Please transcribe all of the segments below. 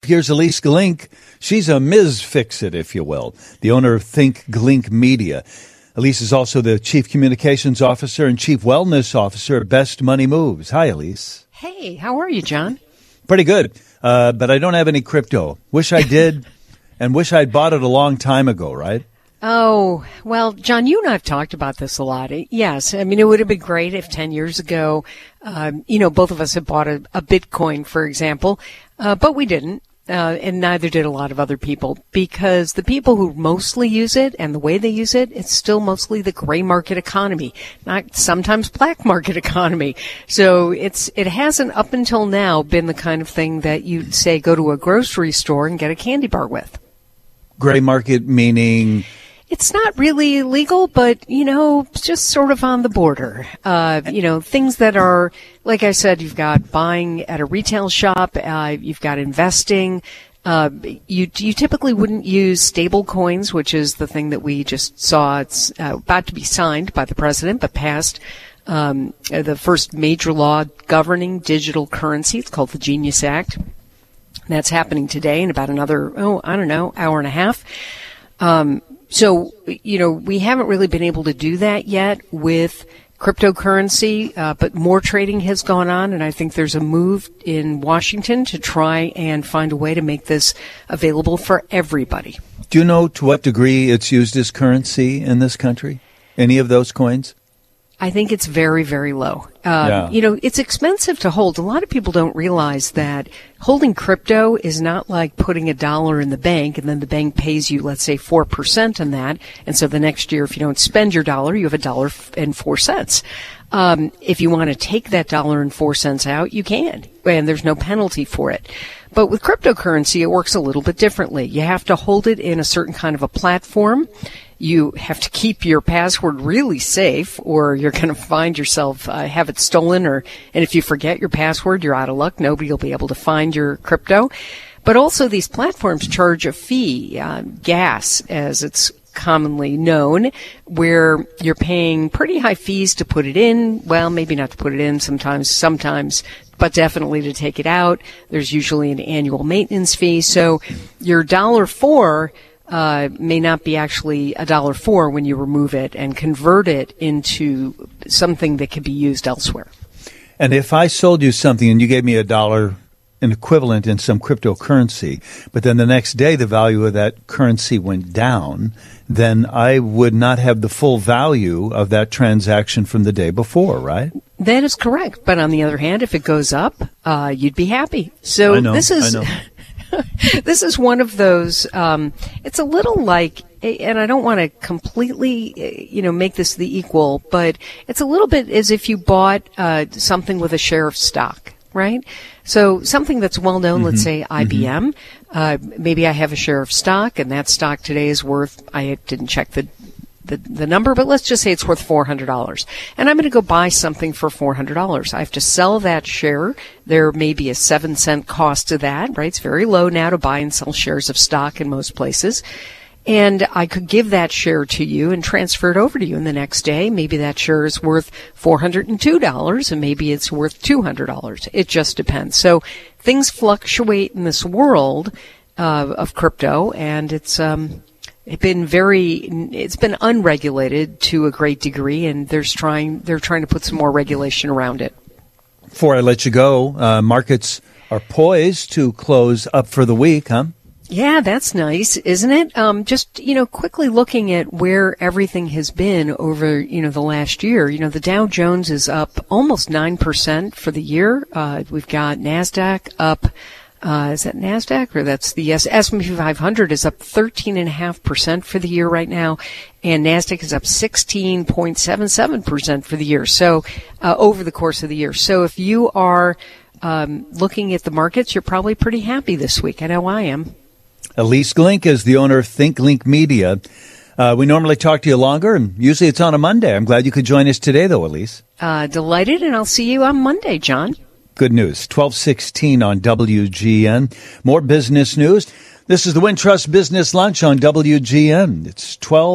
Here's Elise Glink. She's a Ms. Fix-It, if you will, the owner of Think Glink Media. Elise is also the Chief Communications Officer and Chief Wellness Officer at Best Money Moves. Hi, Elise. Hey, how are you, John? Pretty good, but I don't have any crypto. Wish I did, and wish I'd bought it a long time ago, right? Oh, well, John, you and I have talked about this a lot. Yes, I mean, it would have been great if 10 years ago, both of us had bought a Bitcoin, for example, but we didn't. And neither did a lot of other people, because the people who mostly use it and the way they use it, it's still mostly the gray market economy, not sometimes black market economy. So it hasn't up until now been the kind of thing that you'd say go to a grocery store and get a candy bar with. Gray market meaning? It's not really illegal, but, just sort of on the border. Things that are, like I said, you've got buying at a retail shop, you've got investing. You typically wouldn't use stable coins, which is the thing that we just saw. It's about to be signed by the president, but passed the first major law governing digital currency. It's called the Genius Act. That's happening today in about another, hour and a half. So, we haven't really been able to do that yet with cryptocurrency, but more trading has gone on, and I think there's a move in Washington to try and find a way to make this available for everybody. Do you know to what degree it's used as currency in this country? Any of those coins? I think it's very, very low. Yeah. It's expensive to hold. A lot of people don't realize that holding crypto is not like putting $1 in the bank and then the bank pays you, let's say, 4% on that. And so the next year, if you don't spend your dollar, you have $1.04. If you want to take that $1.04 out, you can, and there's no penalty for it. But with cryptocurrency, it works a little bit differently. You have to hold it in a certain kind of a platform. You have to keep your password really safe, or you're going to find yourself have it stolen. And if you forget your password, you're out of luck. Nobody will be able to find your crypto. But also, these platforms charge a fee, gas, as it's commonly known, where you're paying pretty high fees to put it in. Well, maybe not to put it in sometimes, but definitely to take it out. There's usually an annual maintenance fee. So your $1.04 may not be actually $1.04 when you remove it and convert it into something that could be used elsewhere. And if I sold you something and you gave me $1, an equivalent in some cryptocurrency, but then the next day the value of that currency went down, then I would not have the full value of that transaction from the day before, right? That is correct. But on the other hand, if it goes up, you'd be happy. So I know. This is one of those, it's a little like, and I don't want to completely, make this the equal, but it's a little bit as if you bought something with a share of stock, right? So something that's well known, let's say IBM, maybe I have a share of stock, and that stock today is worth, I didn't check the number, but let's just say it's worth $400. And I'm going to go buy something for $400. I have to sell that share. There may be a 7-cent cost to that, right? It's very low now to buy and sell shares of stock in most places. And I could give that share to you and transfer it over to you. And the next day, maybe that share is worth $402 and maybe it's worth $200. It just depends. So things fluctuate in this world of crypto, and it's been unregulated to a great degree, and they're trying to put some more regulation around it. Before I let you go, markets are poised to close up for the week, huh? Yeah, that's nice, isn't it? Just, quickly looking at where everything has been over, the last year. The Dow Jones is up almost 9% for the year. We've got NASDAQ up. Is that NASDAQ, or that's the S&P 500 is up 13.5% for the year right now, and NASDAQ is up 16.77% for the year. So, over the course of the year. So if you are, looking at the markets, you're probably pretty happy this week. I know I am. Elise Glink is the owner of Think Glink Media. We normally talk to you longer, and usually it's on a Monday. I'm glad you could join us today, though, Elise. Delighted, and I'll see you on Monday, John. Good news. 12:16 on WGN. More business news. This is the Wintrust Business Lunch on WGN. It's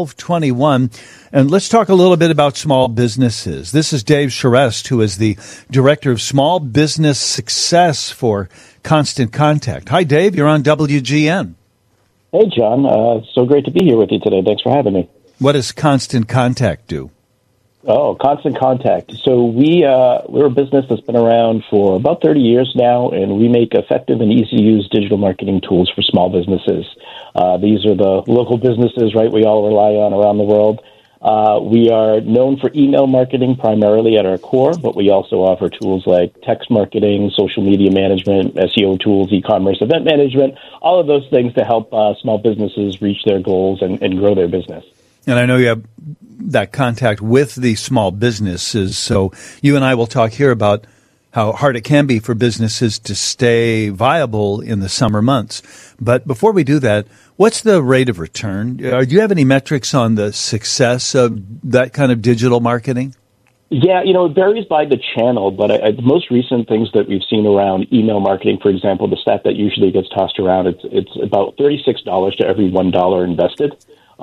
12:21. And let's talk a little bit about small businesses. This is Dave Charest, who is the Director of Small Business Success for Constant Contact. Hi, Dave. You're on WGN. Hey, John. So great to be here with you today. Thanks for having me. What does Constant Contact do? Oh, Constant Contact. So we're a business that's been around for about 30 years now, and we make effective and easy-to-use digital marketing tools for small businesses. These are the local businesses, right, we all rely on around the world. We are known for email marketing primarily at our core, but we also offer tools like text marketing, social media management, SEO tools, e-commerce, event management, all of those things to help small businesses reach their goals and grow their business. And I know you have that contact with the small businesses, so you and I will talk here about how hard it can be for businesses to stay viable in the summer months. But before we do that, what's the rate of return? Do you have any metrics on the success of that kind of digital marketing? Yeah, it varies by the channel, but the most recent things that we've seen around email marketing, for example, the stat that usually gets tossed around, it's about $36 to every $1 invested.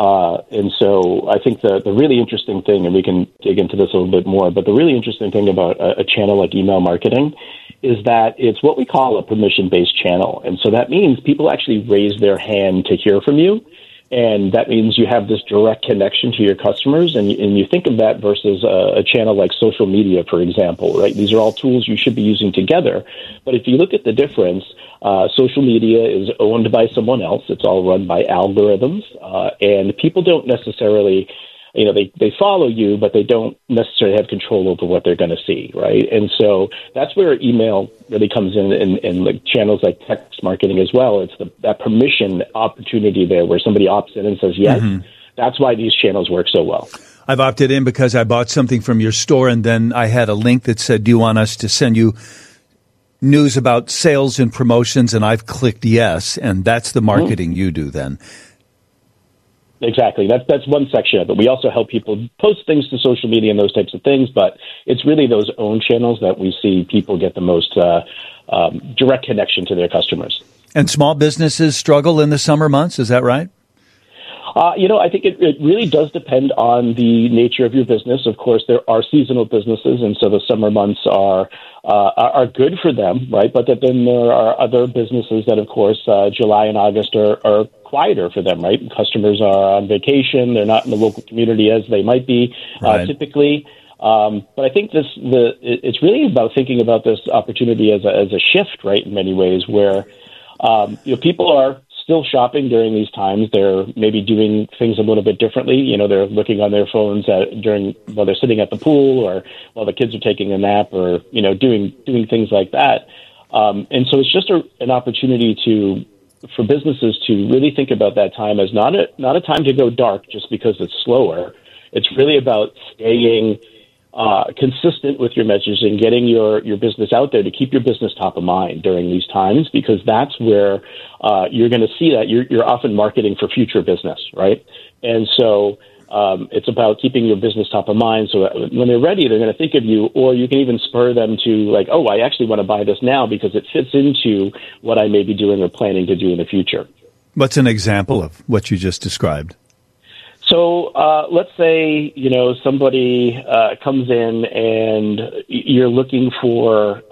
And so I think the really interesting thing, and we can dig into this a little bit more, but the really interesting thing about a channel like email marketing is that it's what we call a permission-based channel. And so that means people actually raise their hand to hear from you. And that means you have this direct connection to your customers. And you think of that versus a channel like social media, for example, right? These are all tools you should be using together. But if you look at the difference, social media is owned by someone else. It's all run by algorithms. And people don't necessarily, they follow you, but they don't necessarily have control over what they're going to see, right? And so that's where email really comes in like channels like text marketing as well. It's that permission opportunity there where somebody opts in and says yes. Mm-hmm. That's why these channels work so well. I've opted in because I bought something from your store, and then I had a link that said, do you want us to send you news about sales and promotions? And I've clicked yes, and that's the marketing you do then. Exactly. That's one section of it. We also help people post things to social media and those types of things, but it's really those own channels that we see people get the most direct connection to their customers. And small businesses struggle in the summer months, is that right? I think it really does depend on the nature of your business. Of course, there are seasonal businesses, and so the summer months are good for them, right? But then there are other businesses that, of course, July and August are quieter for them, right? Customers are on vacation; they're not in the local community as they might be typically. But I think it's really about thinking about this opportunity as a shift, right? In many ways, where people are still shopping during these times. They're maybe doing things a little bit differently. They're looking on their phones while they're sitting at the pool or while the kids are taking a nap or, doing things like that. And so it's just an opportunity for businesses to really think about that time as not a time to go dark just because it's slower. It's really about staying consistent with your message and getting your business out there to keep your business top of mind during these times, because that's where you're going to see that you're often marketing for future business, right? And so it's about keeping your business top of mind so that when they're ready, they're going to think of you, or you can even spur them to like, oh, I actually want to buy this now because it fits into what I may be doing or planning to do in the future. What's an example of what you just described? So let's say, somebody comes in and you're looking for,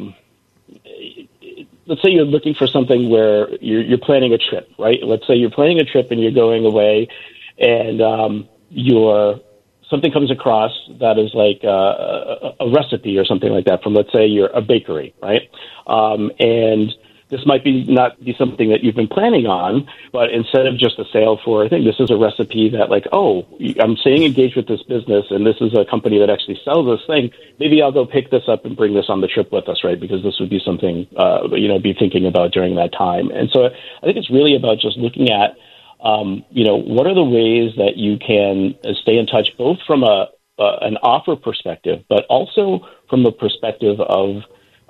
let's say you're looking for something where you're planning a trip, right? Let's say you're planning a trip and you're going away and something comes across that is like a recipe or something like that from, let's say, you're a bakery, right? And this might not be something that you've been planning on, but instead of just a sale for, I think this is a recipe that like, oh, I'm staying engaged with this business and this is a company that actually sells this thing. Maybe I'll go pick this up and bring this on the trip with us, right? Because this would be something, be thinking about during that time. And so I think it's really about just looking at, what are the ways that you can stay in touch, both from an offer perspective, but also from the perspective of,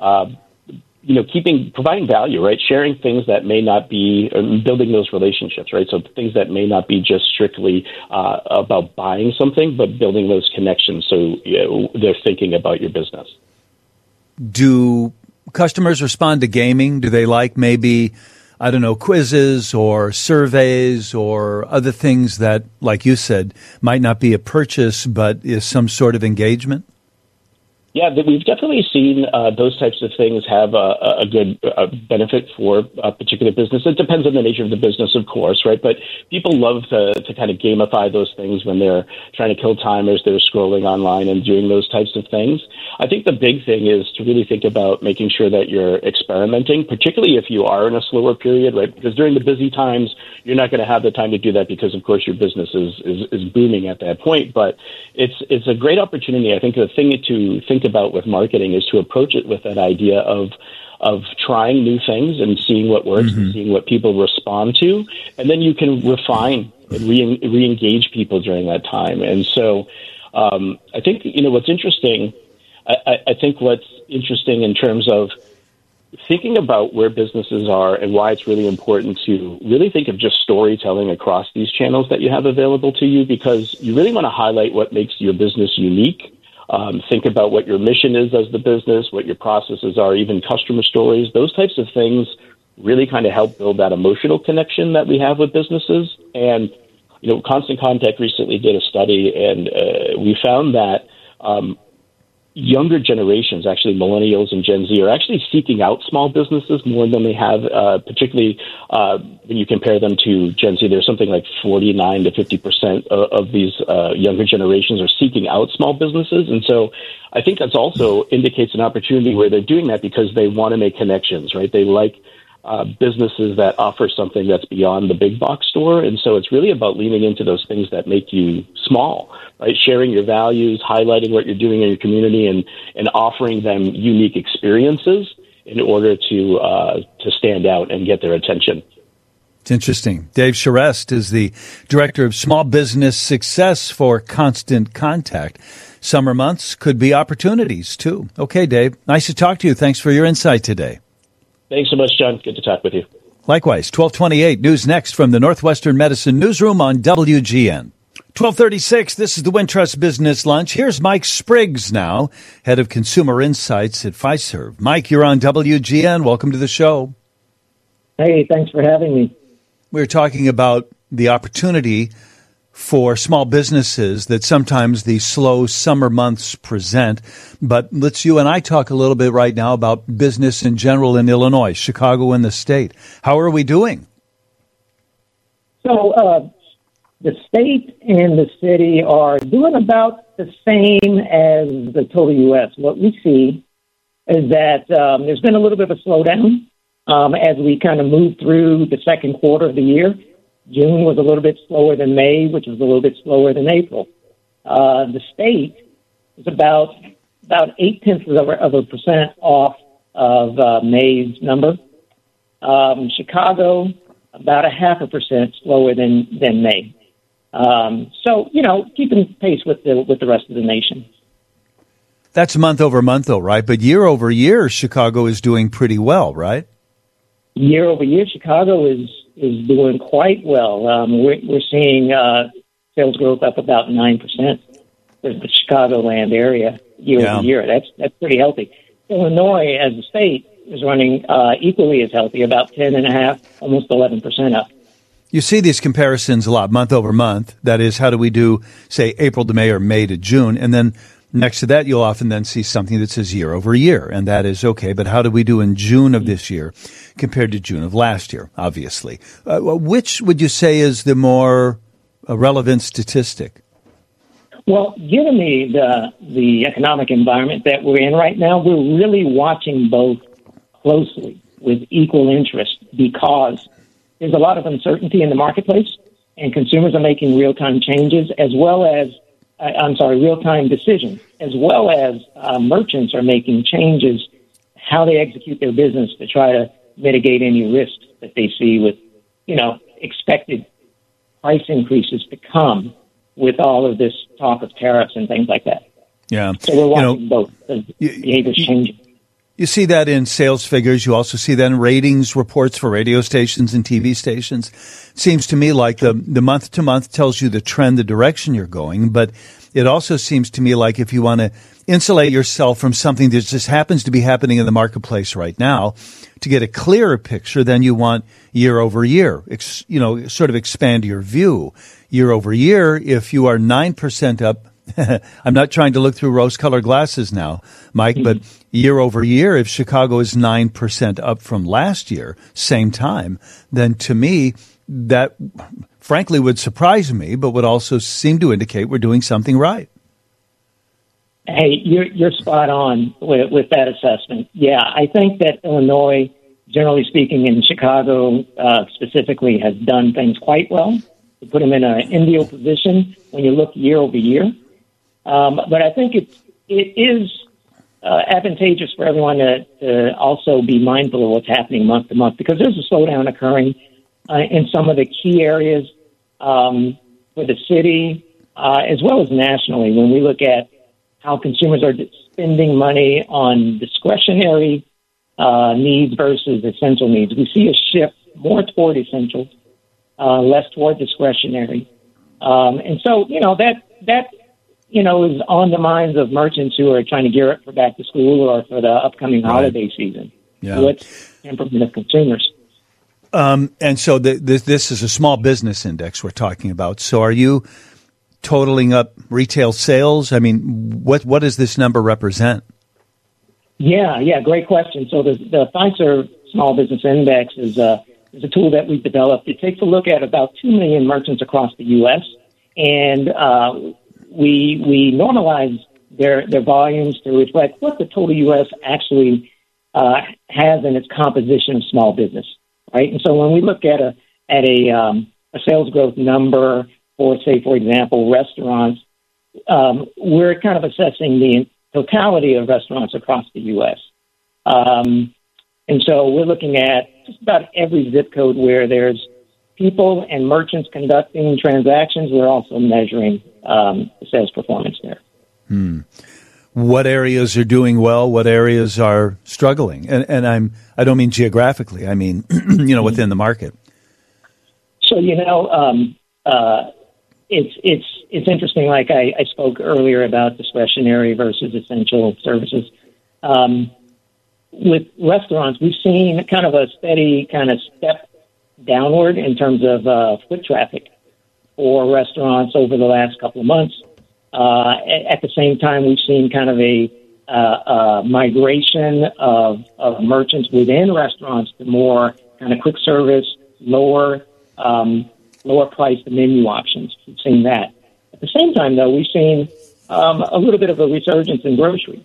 providing value, right? Sharing things that may not be, building those relationships, right? So things that may not be just strictly about buying something, but building those connections so they're thinking about your business. Do customers respond to gaming? Do they like maybe, I don't know, quizzes or surveys or other things that, like you said, might not be a purchase but is some sort of engagement? Yeah, we've definitely seen those types of things have a good benefit for a particular business. It depends on the nature of the business, of course, right? But people love to kind of gamify those things when they're trying to kill time as they're scrolling online and doing those types of things. I think the big thing is to really think about making sure that you're experimenting, particularly if you are in a slower period, right? Because during the busy times, you're not going to have the time to do that because, of course, your business is booming at that point. But it's a great opportunity. I think the thing to think about with marketing is to approach it with that idea of trying new things and seeing what works and seeing what people respond to, and then you can refine and re-engage people during that time. And so I think what's interesting. I think what's interesting in terms of thinking about where businesses are and why it's really important to really think of just storytelling across these channels that you have available to you, because you really want to highlight what makes your business unique. Think about what your mission is as the business, what your processes are, even customer stories. Those types of things really kind of help build that emotional connection that we have with businesses. And, Constant Contact recently did a study, and we found that younger generations, actually millennials and Gen Z, are actually seeking out small businesses more than they have, particularly when you compare them to Gen Z. There's something like 49 to 50% of these younger generations are seeking out small businesses. And so I think that's also indicates an opportunity where they're doing that because they want to make connections, right? They like businesses that offer something that's beyond the big box store. And so it's really about leaning into those things that make you small, right? Sharing your values, highlighting what you're doing in your community, and offering them unique experiences in order to stand out and get their attention. It's interesting. Dave Charest is the Director of Small Business Success for Constant Contact. Summer months could be opportunities, too. Okay, Dave, nice to talk to you. Thanks for your insight today. Thanks so much, John. Good to talk with you. Likewise, 1228 News next from the Northwestern Medicine Newsroom on WGN. 1236, this is the Wintrust Business Lunch. Here's Mike Spriggs now, Head of Consumer Insights at Fiserv. Mike, you're on WGN. Welcome to the show. Hey, thanks for having me. We're talking about the opportunity for small businesses that sometimes the slow summer months present. But let's you and I talk a little bit right now about business in general in Illinois, Chicago, and the state. How are we doing? So the state and the city are doing about the same as the total U.S. What we see is that there's been a little bit of a slowdown as we kind of move through the second quarter of the year. June was a little bit slower than May, which was a little bit slower than April. The state is about 0.8% off of May's number. Chicago, about 0.5% slower than May. So, keeping pace with the rest of the nation. That's month over month, though, right? But year over year, Chicago is doing pretty well, right? Year over year, Chicago is doing quite well. We're seeing sales growth up about 9% for the Chicagoland area year over year. That's pretty healthy. Illinois, as a state, is running equally as healthy, about 10.5%, almost 11% up. You see these comparisons a lot, month over month. That is, how do we do, say, April to May or May to June? And then next to that, you'll often then see something that says year over year, and that is okay. But how do we do in June of this year compared to June of last year, obviously? Which would you say is the more relevant statistic? Well, given the economic environment that we're in right now, we're really watching both closely with equal interest because there's a lot of uncertainty in the marketplace, and consumers are making real-time changes as well as real-time decisions, as well as merchants are making changes how they execute their business to try to mitigate any risks that they see with, expected price increases to come with all of this talk of tariffs and things like that. Yeah. So we're watching both. The behavior's changing. You see that in sales figures. You also see that in ratings reports for radio stations and TV stations. It seems to me like the month to month tells you the trend, the direction you're going. But it also seems to me like if you want to insulate yourself from something that just happens to be happening in the marketplace right now, to get a clearer picture, then you want year over year, sort of expand your view. Year over year, if you are 9% up, I'm not trying to look through rose-colored glasses now, Mike, but year over year, if Chicago is 9% up from last year, same time, then to me, that frankly would surprise me, but would also seem to indicate we're doing something right. Hey, you're spot on with that assessment. Yeah, I think that Illinois, generally speaking, in Chicago specifically, has done things quite well to put them in an enviable position when you look year over year. But I think it is advantageous for everyone to also be mindful of what's happening month to month, because there's a slowdown occurring in some of the key areas for the city, as well as nationally, when we look at how consumers are spending money on discretionary needs versus essential needs. We see a shift more toward essentials, less toward discretionary. And so, that is on the minds of merchants who are trying to gear up for back to school or for the upcoming holiday season. Yeah. What's temperament of consumers? And so this is a small business index we're talking about. So are you totaling up retail sales? I mean, what does this number represent? Yeah, great question. So the Fiserv Small Business Index is a tool that we've developed. It takes a look at about 2 million merchants across the U.S., and we normalize their volumes to reflect what the total U.S. actually has in its composition of small business, right? And so when we look at a sales growth number for, say, for example, restaurants, we're kind of assessing the totality of restaurants across the U.S. And so we're looking at just about every zip code where there's people and merchants conducting transactions. We're also measuring the sales performance there. What areas are doing well? What areas are struggling? And I don't mean geographically. I mean, within the market. So, it's interesting. Like I spoke earlier about discretionary versus essential services. With restaurants, we've seen kind of a steady kind of step downward in terms of foot traffic for restaurants over the last couple of months. At the same time, we've seen kind of a migration of merchants within restaurants to more kind of quick service, lower priced menu options. We've seen that. At the same time, though, we've seen a little bit of a resurgence in grocery.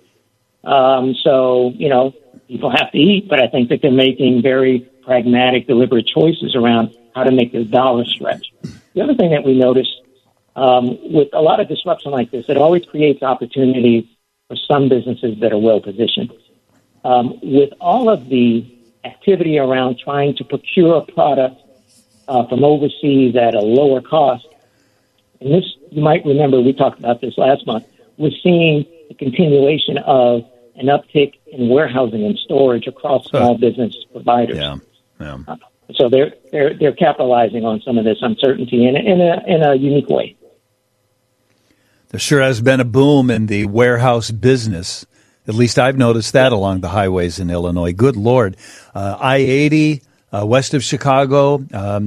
So, people have to eat, but I think that they're making very pragmatic, deliberate choices around how to make their dollars stretch. The other thing that we notice with a lot of disruption like this, it always creates opportunities for some businesses that are well positioned. With all of the activity around trying to procure a product from overseas at a lower cost, and this, you might remember, we talked about this last month, we're seeing a continuation of an uptick in warehousing and storage across small business providers. Yeah. So they're capitalizing on some of this uncertainty in a unique way. There sure has been a boom in the warehouse business. At least I've noticed that along the highways in Illinois. Good Lord. I-80, west of Chicago,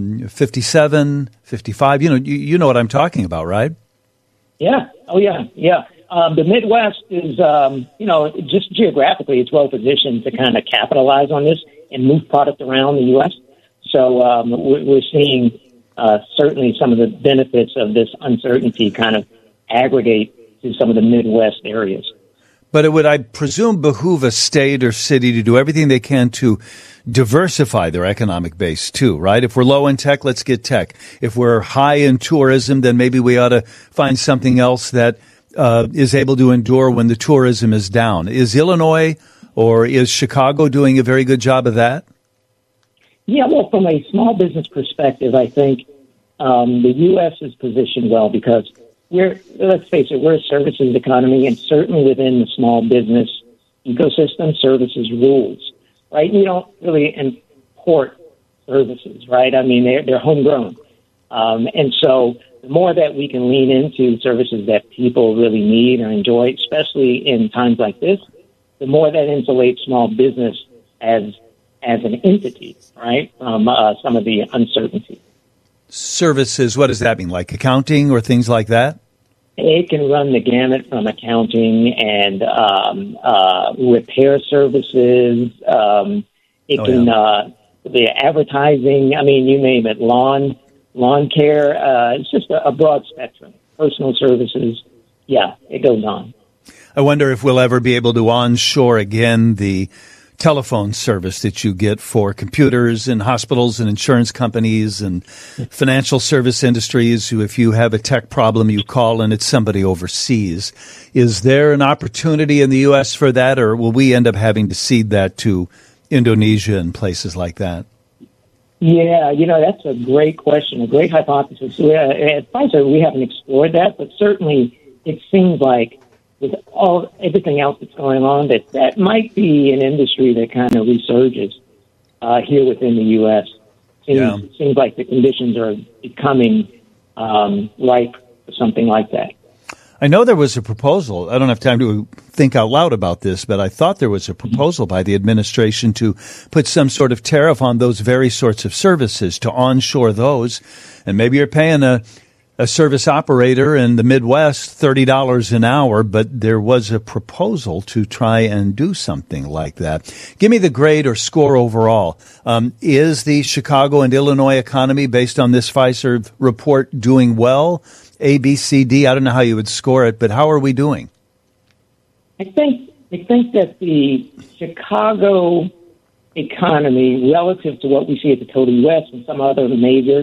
57, 55. You know what I'm talking about, right? Yeah. Oh, yeah. The Midwest is, just geographically, it's well positioned to kind of capitalize on this and move product around the U.S. So we're seeing certainly some of the benefits of this uncertainty kind of aggregate to some of the Midwest areas. But it would, I presume, behoove a state or city to do everything they can to diversify their economic base, too, right? If we're low in tech, let's get tech. If we're high in tourism, then maybe we ought to find something else that is able to endure when the tourism is down. Is Illinois or is Chicago doing a very good job of that? Yeah, well, from a small business perspective, I think the U.S. is positioned well because let's face it, we're a services economy, and certainly within the small business ecosystem, services rules, right? You don't really import services, right? I mean, they're homegrown. And so the more that we can lean into services that people really need or enjoy, especially in times like this, the more that insulates small business as an entity, right, from some of the uncertainty. Services, what does that mean, like accounting or things like that? It can run the gamut from accounting and repair services. The advertising, I mean, you name it, lawn care. It's just a broad spectrum. Personal services, yeah, it goes on. I wonder if we'll ever be able to onshore again the telephone service that you get for computers and hospitals and insurance companies and financial service industries who, if you have a tech problem, you call and it's somebody overseas. Is there an opportunity in the U.S. for that, or will we end up having to cede that to Indonesia and places like that? Yeah, that's a great question, a great hypothesis. At Pfizer, we haven't explored that, but certainly it seems like with everything else that's going on, that might be an industry that kind of resurges here within the U.S. Seems like the conditions are becoming ripe for something like that. I know there was a proposal. I don't have time to think out loud about this, but I thought there was a proposal by the administration to put some sort of tariff on those very sorts of services, to onshore those. And maybe you're paying a service operator in the Midwest $30 an hour, but there was a proposal to try and do something like that. Give me the grade or score overall. Is the Chicago and Illinois economy, based on this Pfizer report, doing well? A, B, C, D? I don't know how you would score it, but how are we doing? I think that the Chicago economy, relative to what we see at the total U.S. and some other major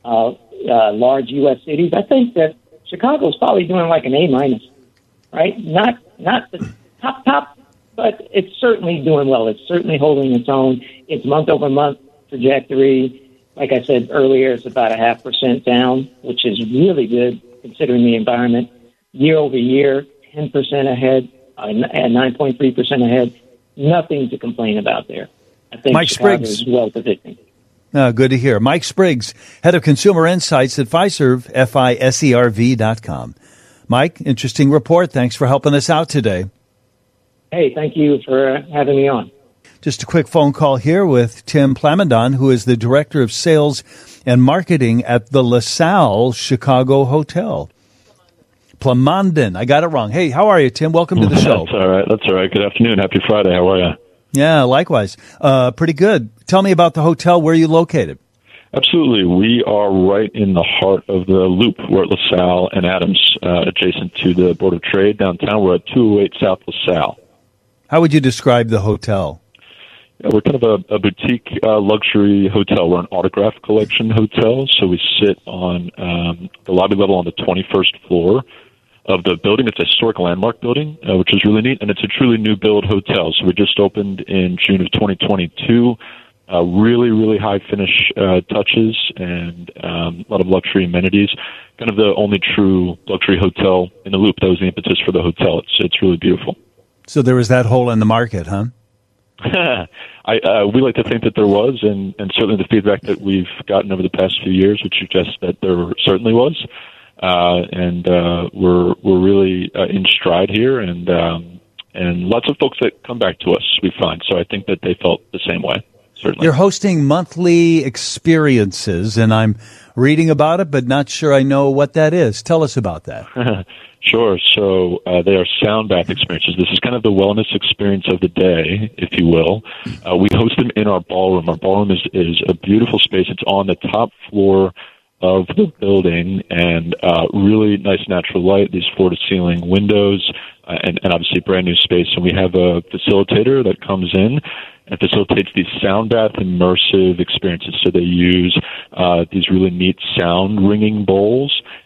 large U.S. cities, I think that Chicago is probably doing like an A-, right? Not the top, but it's certainly doing well. It's certainly holding its own. Its month-over-month trajectory, like I said earlier, it's about 0.5% down, which is really good considering the environment. Year-over-year, 10% ahead, at 9.3% ahead. Nothing to complain about there. I think Mike Chicago Spriggs is well-positioned. Good to hear. Mike Spriggs, head of consumer insights at Fiserv, FISERV.com. Mike, interesting report. Thanks for helping us out today. Hey, thank you for having me on. Just a quick phone call here with Tim Plamondon, who is the Director of Sales and Marketing at the LaSalle Chicago Hotel. Plamondon, I got it wrong. Hey, how are you, Tim? Welcome to the show. That's all right. Good afternoon. Happy Friday. How are you? Yeah, likewise. Pretty good. Tell me about the hotel. Where are you located? Absolutely. We are right in the heart of the Loop. We're at LaSalle and Adams, adjacent to the Board of Trade downtown. We're at 208 South LaSalle. How would you describe the hotel? We're kind of a boutique luxury hotel. We're an autograph collection hotel, so we sit on the lobby level on the 21st floor of the building. It's a historic landmark building, which is really neat, and it's a truly new build hotel. So we just opened in June of 2022. Really, really high finish touches and a lot of luxury amenities. Kind of the only true luxury hotel in the Loop. That was the impetus for the hotel. It's really beautiful. So there was that hole in the market, huh? We like to think that there was, and certainly the feedback that we've gotten over the past few years would suggest that there certainly was. And we're really in stride here, and lots of folks that come back to us, we find. So I think that they felt the same way, certainly. You're hosting monthly experiences, and I'm reading about it, but not sure I know what that is. Tell us about that. Sure. So they are sound bath experiences. This is kind of the wellness experience of the day, if you will. We host them in our ballroom. Our ballroom is a beautiful space. It's on the top floor of the building, and really nice natural light, these floor-to-ceiling windows, and obviously brand new space. And we have a facilitator that comes in and facilitates these sound bath immersive experiences. So they use these really neat sound ringing bowls,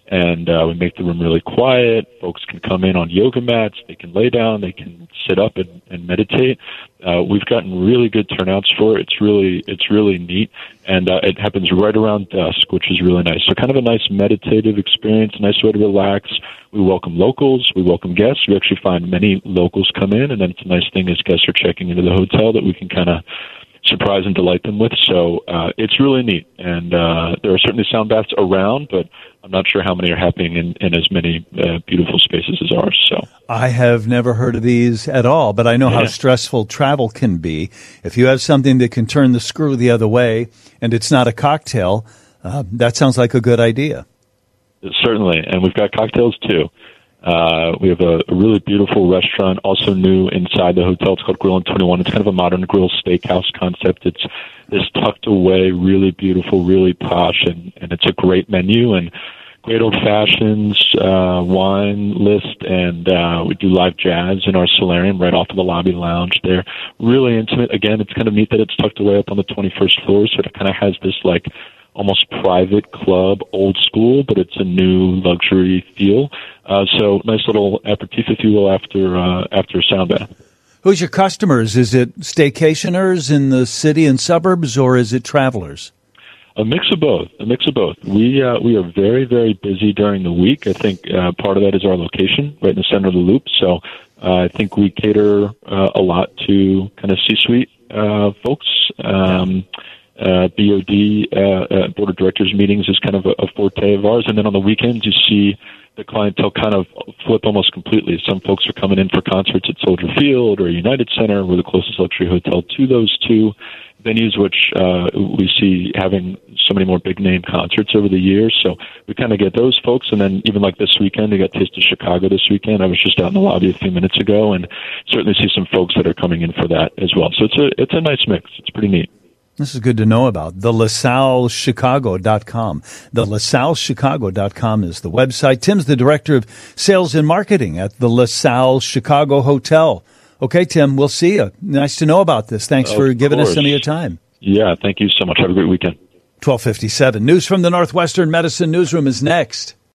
and we make the room really quiet. Folks can come in on yoga mats. They can lay down. They can sit up and meditate. We've gotten really good turnouts for it. It's really neat, and it happens right around dusk, which is really nice. So kind of a nice meditative experience, a nice way to relax. We welcome locals. We welcome guests. We actually find many locals come in, and then it's a nice thing as guests are checking into the hotel that we can kind of surprise and delight them with. So it's really neat. And there are certainly sound baths around, but I'm not sure how many are happening in as many beautiful spaces as ours. So I have never heard of these at all, but I know how stressful travel can be. If you have something that can turn the screw the other way and it's not a cocktail, that sounds like a good idea. Certainly, and we've got cocktails too. We have a really beautiful restaurant, also new inside the hotel. It's called Grill on 21. It's kind of a modern grill steakhouse concept. It's this tucked away, really beautiful, really posh, and it's a great menu and great old fashions, wine list, and we do live jazz in our solarium right off of the lobby lounge there. Really intimate. Again, it's kind of neat that it's tucked away up on the 21st floor, so it kind of has this like almost private club, old school, but it's a new luxury feel. So nice little aperitif, if you will, after a sound bath. Who's your customers? Is it staycationers in the city and suburbs, or is it travelers? A mix of both. We are very, very busy during the week. I think part of that is our location right in the center of the loop. So I think we cater a lot to kind of C-suite folks. BOD, Board of Directors meetings is kind of a forte of ours. And then on the weekends, you see the clientele kind of flip almost completely. Some folks are coming in for concerts at Soldier Field or United Center. We're the closest luxury hotel to those two venues, which we see having so many more big-name concerts over the years. So we kind of get those folks. And then even like this weekend, we got Taste of Chicago this weekend. I was just out in the lobby a few minutes ago and certainly see some folks that are coming in for that as well. So it's a nice mix. It's pretty neat. This is good to know about. The LaSalleChicago.com. The LaSalleChicago.com is the website. Tim's the Director of Sales and Marketing at the LaSalle Chicago Hotel. Okay, Tim, we'll see you. Nice to know about this. Thanks for giving us some of your time. Yeah, thank you so much. Have a great weekend. 12:57. News from the Northwestern Medicine Newsroom is next.